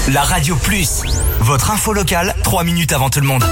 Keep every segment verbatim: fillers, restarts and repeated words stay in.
La Radio Plus, votre info locale, trois minutes avant tout le monde.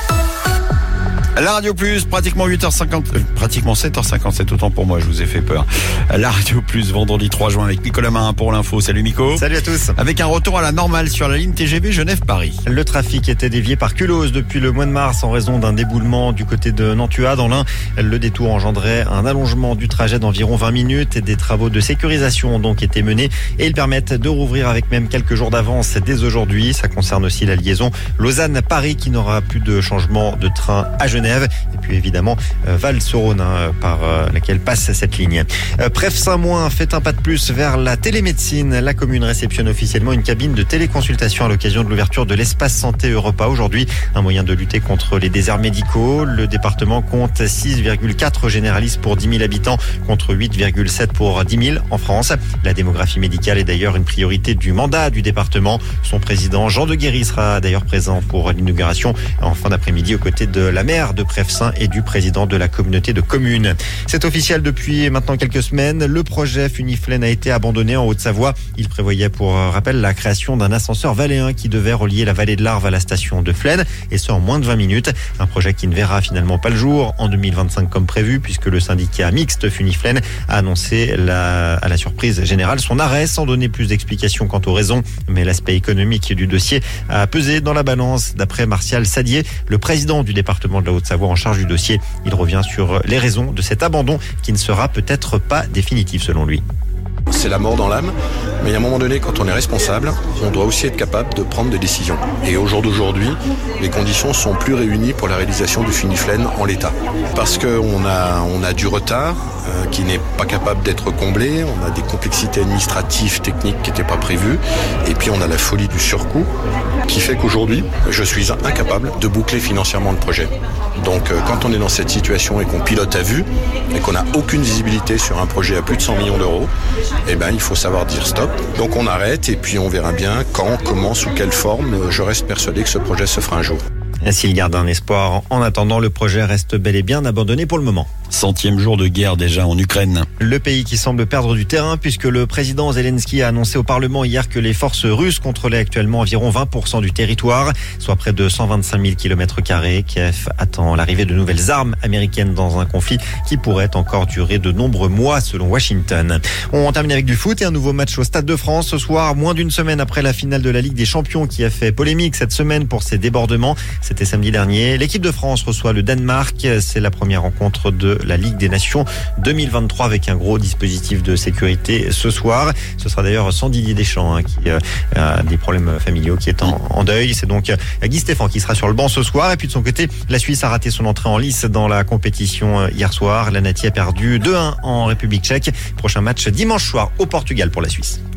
La Radio Plus, pratiquement huit heures cinquante, euh, pratiquement sept heures cinquante-sept, autant pour moi, je vous ai fait peur. La Radio Plus, vendredi trois juin avec Nicolas Marin pour l'info. Salut Nico. Salut à tous. Avec un retour à la normale sur la ligne T G V Genève-Paris. Le trafic était dévié par Culose depuis le mois de mars en raison d'un déboulement du côté de Nantua. Dans l'Ain, le détour engendrait un allongement du trajet d'environ vingt minutes et des travaux de sécurisation ont donc été menés et ils permettent de rouvrir avec même quelques jours d'avance dès aujourd'hui. Ça concerne aussi la liaison Lausanne-Paris qui n'aura plus de changement de train à Genève. Et puis évidemment Val-Sorone hein, par euh, laquelle passe cette ligne. Euh, Pref Saint-Moin fait un pas de plus vers la télémédecine. La commune réceptionne officiellement une cabine de téléconsultation à l'occasion de l'ouverture de l'espace santé Europa aujourd'hui. Un moyen de lutter contre les déserts médicaux. Le département compte six virgule quatre généralistes pour dix mille habitants contre huit virgule sept pour dix mille en France. La démographie médicale est d'ailleurs une priorité du mandat du département. Son président Jean de Guéry sera d'ailleurs présent pour l'inauguration en fin d'après-midi aux côtés de la maire de Prefsaint et du président de la communauté de communes. C'est officiel depuis maintenant quelques semaines. Le projet Funiflène a été abandonné en Haute-Savoie. Il prévoyait pour rappel la création d'un ascenseur valléen qui devait relier la vallée de l'Arve à la station de Flaine et ce en moins de vingt minutes. Un projet qui ne verra finalement pas le jour en deux mille vingt-cinq comme prévu puisque le syndicat mixte Funiflène a annoncé la, à la surprise générale son arrêt sans donner plus d'explications quant aux raisons. Mais l'aspect économique du dossier a pesé dans la balance d'après Martial Sadier, le président du département de la Haute-Savoie en charge du dossier. Il revient sur les raisons de cet abandon qui ne sera peut-être pas définitif selon lui. C'est la mort dans l'âme, mais à un moment donné, quand on est responsable, on doit aussi être capable de prendre des décisions. Et au jour d'aujourd'hui, les conditions sont plus réunies pour la réalisation du Funiflène en l'état. Parce qu'on a, on a du retard euh, qui n'est pas capable d'être comblé, on a des complexités administratives, techniques qui n'étaient pas prévues, et puis on a la folie du surcoût qui fait qu'aujourd'hui, je suis incapable de boucler financièrement le projet. Donc euh, quand on est dans cette situation et qu'on pilote à vue, et qu'on n'a aucune visibilité sur un projet à plus de cent millions d'euros, eh ben, il faut savoir dire stop. Donc on arrête et puis on verra bien quand, comment, sous quelle forme. Je reste persuadé que ce projet se fera un jour. S'il garde un espoir, en attendant, le projet reste bel et bien abandonné pour le moment. Centième jour de guerre déjà en Ukraine. Le pays qui semble perdre du terrain puisque le président Zelensky a annoncé au Parlement hier que les forces russes contrôlaient actuellement environ vingt pour cent du territoire, soit près de cent vingt-cinq mille kilomètres carrés. Kiev attend l'arrivée de nouvelles armes américaines dans un conflit qui pourrait encore durer de nombreux mois selon Washington. On termine avec du foot et un nouveau match au Stade de France ce soir, moins d'une semaine après la finale de la Ligue des Champions qui a fait polémique cette semaine pour ses débordements. C'était samedi dernier. L'équipe de France reçoit le Danemark. C'est la première rencontre de la Ligue des Nations deux mille vingt-trois avec un gros dispositif de sécurité ce soir. Ce sera d'ailleurs sans Didier Deschamps hein, qui euh, a des problèmes familiaux, qui est en, en deuil. C'est donc euh, Guy Stéphane qui sera sur le banc ce soir. Et puis de son côté, la Suisse a raté son entrée en lice dans la compétition euh, hier soir. La Nati a perdu deux un en République tchèque. Prochain match dimanche soir au Portugal pour la Suisse.